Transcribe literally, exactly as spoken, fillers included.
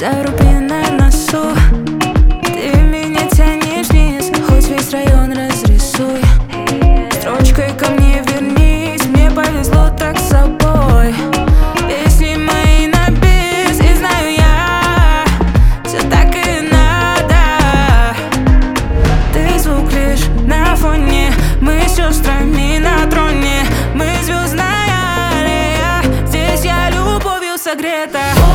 заруби на носу. Ты меня тянешь вниз, хоть весь район разрисуй. Строчкой ко мне вернись, мне повезло так с собой. Песни мои на бис, и знаю я, все так и надо. Ты звук лишь на фоне, мы с сестрами на троне. Мы звездная аллея, здесь я любовью согрета.